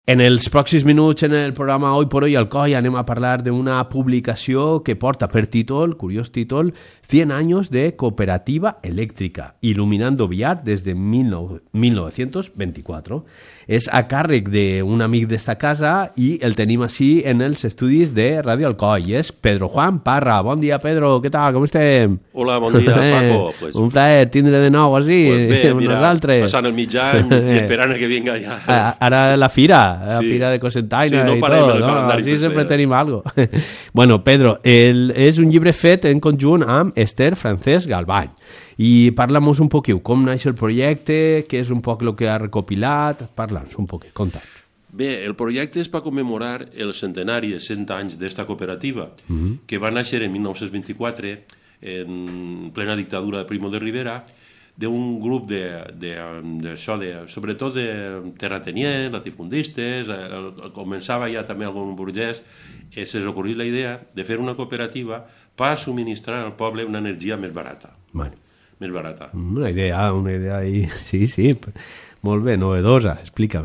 En els pròxims minuts en el programa Hoy por Hoy Alcoi anem a parlar d'una publicació que porta per títol, curiós títol, 100 años de cooperativa eléctrica, iluminando Biar desde 1924. És a càrrec d'un amic d'esta casa i el tenim així en els estudis de Ràdio Alcoi. És Pedro Juan Parra. Bon dia, Pedro. Què tal? Com estem? Hola, bon dia, Paco. Pues, un plaer tindre de nou així amb nosaltres. Passant el mitjà i esperant que vinga ja. Ara la fira de Cosentaina no i parem tot, no? Així sempre tenim algo. Bueno, Pedro, és un llibre fet en conjunt amb Esther Francesc Galvany. I parla'm un poquet, com naix el projecte, què és un poc el que ha recopilat, parla'ns un poquet, conta'ns. Bé, el projecte és per commemorar el centenari de 100 anys d'esta cooperativa, que va néixer en 1924, en plena dictadura de Primo de Rivera, d'un grup sobretot de terratenients, latifundistes, començava ja també algun burgès, se'ls ocorrit la idea de fer una cooperativa per subministrar al poble una energia més barata. Bueno. Més barata. Una idea ahí, sí, molt bé, novedosa, explica'm.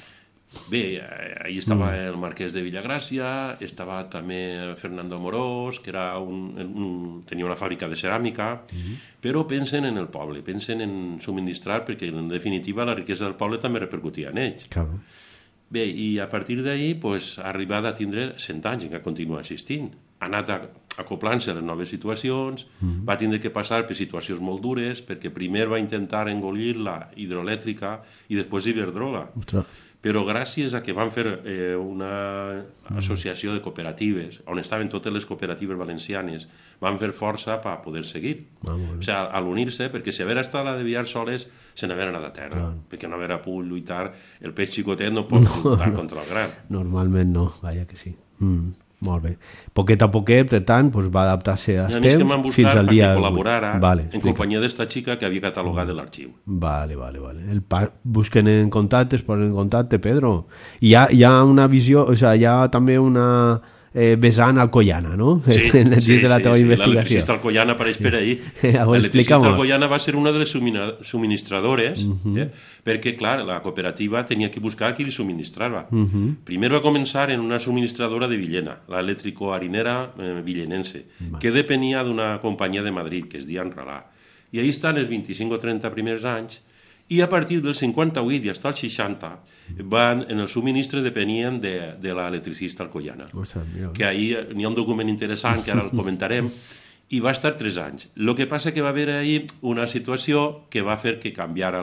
Bé, ahí estava el marquès de Villagràcia, estava també Fernando Amorós, que era tenia una fàbrica de ceràmica, però pensen en el poble, pensen en subministrar, perquè en definitiva la riquesa del poble també repercutia en ells. Claro. Bé, i a partir d'ahir ha arribat a tindre 100 anys, encara continua existint. Ha anat acoplant-se a les noves situacions, va tindre que passar per situacions molt dures, perquè primer va intentar engolir la hidroelèctrica i després Iberdrola. Però gràcies a que van fer una associació de cooperatives, on estaven totes les cooperatives valencianes, van fer força per poder seguir. O sigui, a l'unir-se, perquè si haver estat la de Biar soles, se n'haver anat a terra, perquè no haver pogut lluitar, el peix xicotet no pot lluitar contra el gran. Normalment no, vaja que sí. Molt bé. Poquet a poquet, per tant, va adaptar-se als temps que m'han buscat fins al dia perquè col·laborara en companyia d'esta xica que havia catalogat de l'arxiu. Vale. Busquen en contacte, es posen en contacte, Pedro. I hi ha una visió, o sigui, hi ha també una vessant alcoiana, no? Sí, de la teva investigació. L'electricista alcoiana apareix per ahí. L'electricista alcoiana va ser una de les subministradores, perquè, clar, la cooperativa tenia que buscar qui li subministrava. Primer va començar en una subministradora de Villena, l'elèctrico harinera villenense, que depenia d'una companyia de Madrid, que es deia Enralà. I ahí estan els 25 o 30 primers anys, i a partir del 58 i fins al 60 en el subministre depenien de l'electricista alcoiana. Que ahí n'hi ha un document interessant que ara el comentarem, i va estar 3 anys. El que passa que va haver ahí una situació que va fer que canviara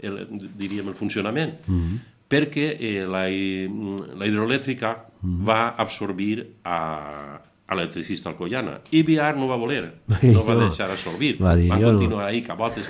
el funcionament, perquè la hidroelèctrica va absorbir a l'electricista alcoiana, i Biar no va voler, no va deixar absorbir, van continuar ahí cabotes.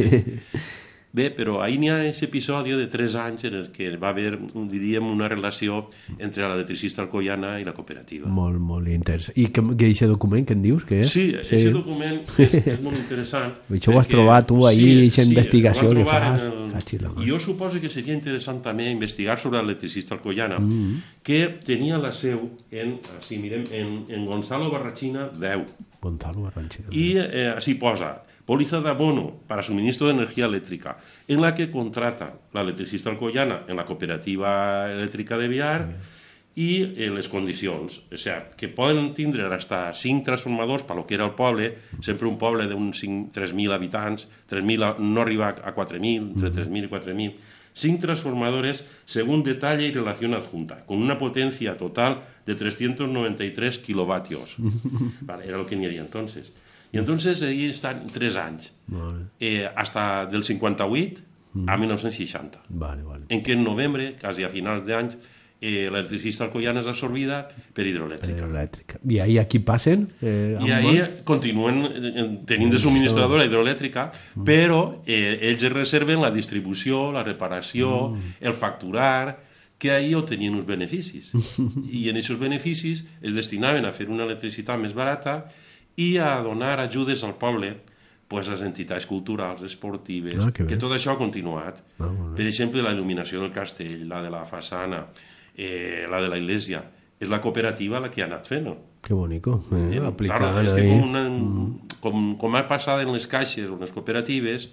Bé, però ahir n'hi ha aquest episodi de 3 anys en el que va haver, diríem, una relació entre l'electricista alcoiana i la cooperativa. Molt interessant. I aquest document, què en dius? Que és? Sí, aquest document és molt interessant. Això ho has trobat tu ahir, aquesta investigació que fas. I jo suposo que seria interessant també investigar sobre l'electricista alcoiana, que tenia la seu en Gonzalo Barrachina 10. Gonzalo Barrachina 10. I així posa póliza de abono para suministro de energía eléctrica, en la que contrata la electricista alcoiana en la cooperativa elèctrica de Biar i les condicions. O sigui, que poden tindre fins a 5 transformadors per lo que era el poble, sempre un poble d'uns 3.000 habitants, 3.000, no arriba a 4.000, entre 3.000 y 4.000, 5 transformadores según detalle y relación adjunta, con una potencia total de 393 kilovatios. Vale, era lo que n'hi havia entonces. I entonces ahí estan 3 anys, hasta del 58 a 1960, en què en novembre, quasi a finals d'anys, l'electricista alcoiana és absorbida per hidroelèctrica. I ahí aquí passen? I ahí continuen tenint de subministradora hidroelèctrica, però ells reserven la distribució, la reparació, el facturar, que ahí obtenien uns beneficis. I en aquests beneficis es destinaven a fer una electricitat més barata i a donar ajudes al poble, a les entitats culturals, esportives, que tot això ha continuat. Per exemple, la il·luminació del castell, la de la façana, la de la iglesia, és la cooperativa la que ha anat fent-ho. Que bonico. Claro, és que com ha passat en les caixes o en les cooperatives,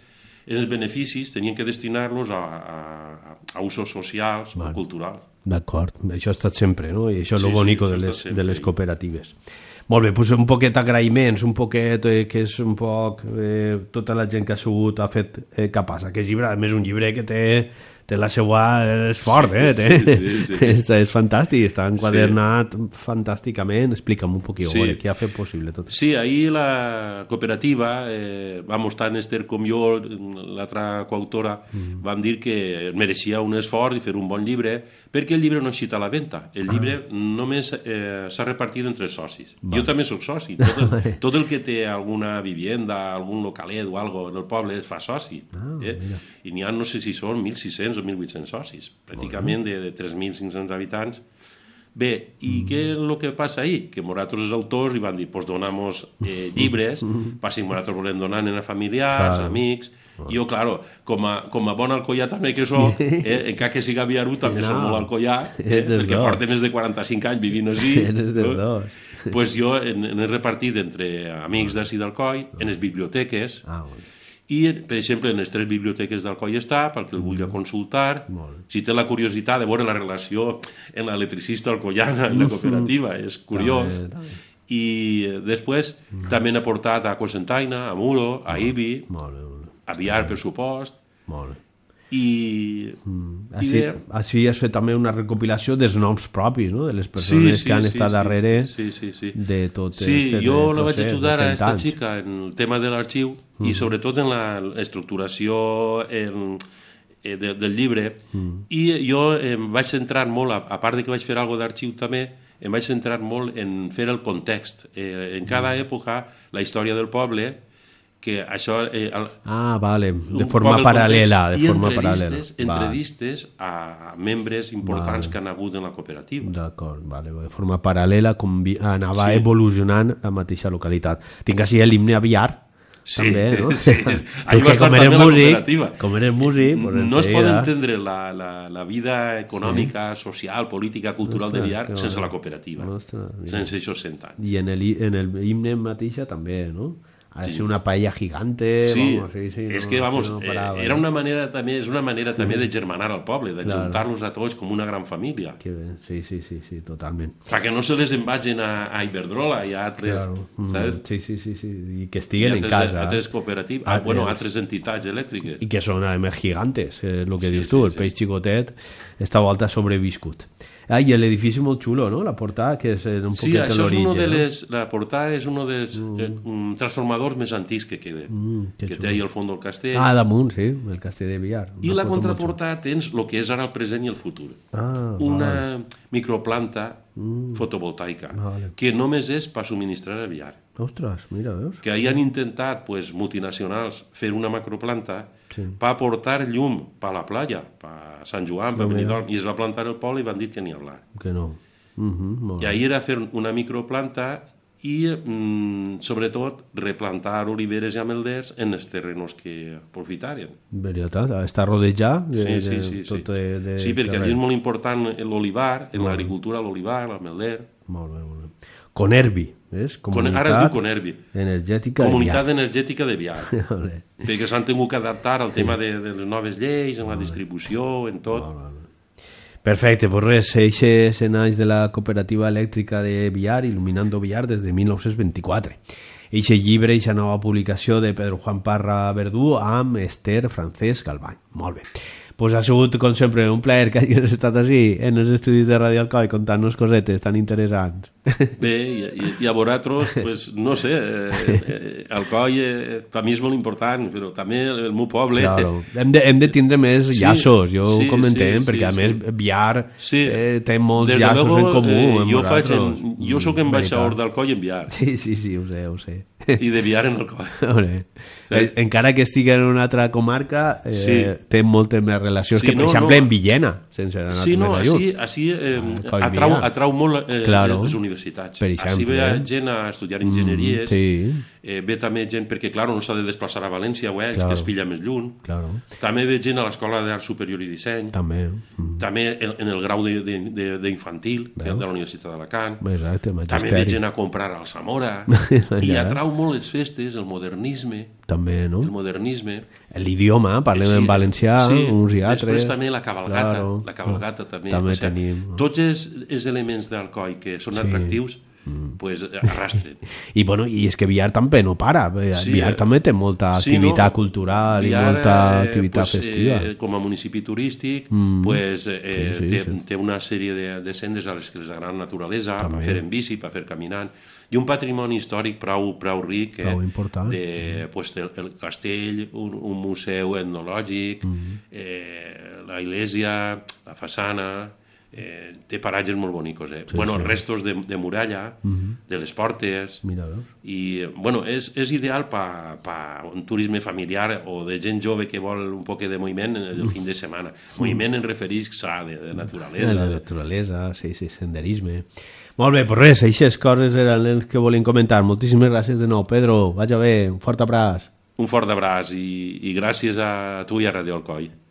els beneficis tenien que destinar-los a usos socials o culturals. D'acord, això ha estat sempre, no? I això és el bonic de les cooperatives. Molt bé, doncs un poquet agraïments, un poquet que és un poc tota la gent que ha sigut, ha fet capaç. Aquest llibre, a més, un llibre que té la seva... és fort, és fantàstic, està enquadernat fantàsticament. Explica'm un poquet, què ha fet possible tot això. Sí, ahir la cooperativa, tant Esther com jo, l'altra coautora, vam dir que mereixia un esforç i fer un bon llibre, perquè el llibre no és a la venda. El llibre només s'ha repartit entre socis. Jo també soc soci. Tot el que té alguna vivienda, algun localet o alguna cosa en el poble es fa soci. I n'hi ha, no sé si són 1.600 o 1.800 socis, pràcticament de 3.500 habitants. Bé, i què és el que passa ahir? Que nosaltres els autors li van dir, pues donamos llibres, si nosaltres volem donar a familiars, amics. Jo, claro, com a bon alcoià també que soc, encara que siga viarú, també soc molt alcoià, perquè porten més de 45 anys vivint així. Pues jo n'he repartit entre amics d'ací d'Alcoi, en les biblioteques, i, per exemple, en les 3 biblioteques d'Alcoi està, perquè el vulgui consultar. Si té la curiositat de veure la relació en l'electricista alcoiana i la cooperativa, és curiós. I després també n'ha portat a Cocentaina, a Muro, a Ibi, a Biar, per supost. Així has fet també una recopilació dels noms propis, de les persones que han estat darrere de tot aquest procés. Sí, jo la vaig ajudar a aquesta xica en el tema de l'arxiu i sobretot en l'estructuració del llibre, i jo em vaig centrar molt, a part de que vaig fer alguna d'arxiu també, em vaig centrar molt en fer el context. En cada època, la història del poble, que això... de forma paral·lela. I entrevistes a membres importants que han hagut en la cooperativa. D'acord, de forma paral·lela, com anava evolucionant la mateixa localitat. Tinc així l'himne a Biar, també, no? Ahí va estar també la cooperativa. Com eres músic... No es pot entendre la vida econòmica, social, política, cultural de Biar sense la cooperativa, sense això 100 anys. I en el himne mateixa també, no? Ha de ser una paella gigante. És que, era una manera també, és una manera també de germanar al poble, de juntar-los a tots com una gran família. Sí, totalment. Perquè no se les envagin a Iberdrola i a altres, saps? Sí, i que estiguen en casa. Altres cooperatives, altres entitats elèctriques. I que són, a més, gigantes, el que dius tu, el peix xicotet, esta volta ha sobreviscut. I l'edifici molt xulo, no? La portada, que és un poquet l'origen. Sí, la portada és un dels transformadors més antics que queden, que té ahí al fons del castell. Damunt, sí, el castell de Biar. I la contraportada tens el que és ara el present i el futur. Una microplanta fotovoltaica, que només és per subministrar a Biar. Ostres, mira, veus? Que ahí han intentat, multinacionals, fer una macroplanta per aportar llum per la playa, per Sant Joan, per Benidorm, i es va plantar el poble i van dir que ni hablar. Que no. I ahir era fer una microplanta i, sobretot, replantar oliveres i amelders en els terrenos que aprofitaren. Veritat, està rodejat? Sí, perquè allí és molt important l'olivar, en l'agricultura l'olivar, l'amelder. Molt bé. Conervi, és? Ara es diu Conervi. Comunitat Energètica de Biar. Perquè s'han tingut que adaptar al tema de les noves lleis, en la distribució, en tot. Perfecte, doncs res, eixe naix de la cooperativa elèctrica de Biar, Il·luminando Biar, des de 1924. Eixe llibre, eixa nova publicació de Pedro Juan Parra Verdú amb Esther Francesc Galbany. Molt bé. Pues ha sigut, com sempre, un plaer que hagis estat així en els estudis de Radio Alcoi contant-nos cosetes tan interessants. Bé, i a vosaltres, pues, no sé, Alcoi per mi és molt important, però també el meu poble... Claro. Hem de tindre més llaços, ho comentem, perquè a més Biar té molts llaços en comú. Jo soc ambaixador d'Alcoi en Biar. Sí, ho sé. I de Biar en Alcoi. Encara que estigui en una altra comarca, té moltes més relacions que, per exemple, en Villena, sense anar més lluny. Així atrau molt les universitats. Així ve gent a estudiar enginyeries, ve també gent, perquè, clar, no s'ha de desplaçar a València o Elx, que es pilla més lluny. També ve gent a l'Escola d'Art Superior i Disseny. També en el grau d'infantil, de la Universitat d'Alacant. També ve gent a comprar al Zamora. I atrau molt les festes, el modernisme, també, no? El modernisme. L'idioma, parlem en valencià, uns i altres. Després també la cabalgata també. També tenim. Tots els elements d'Alcoi que són atractius, pues arrastren. I és que Villar també no para. Villar també té molta activitat cultural i molta activitat festiva. Com a municipi turístic, té una sèrie de sendes a les que les agrada la naturalesa, per fer en bici, per fer caminant, i un patrimoni històric prou ric, prou important. El castell, un museu etnològic, la iglesia, la façana, té paratges molt bonicos, restos de muralla, de les portes, i és ideal per un turisme familiar o de gent jove que vol un poc de moviment el fin de setmana. Moviment en referís de naturalesa. De naturalesa, sí, senderisme. Molt bé, pues res, aquestes coses eren les que volíem comentar. Moltíssimes gràcies de nou, Pedro. Vaja bé, un fort abraç. Un fort abraç i gràcies a tu i a Radio Alcoi.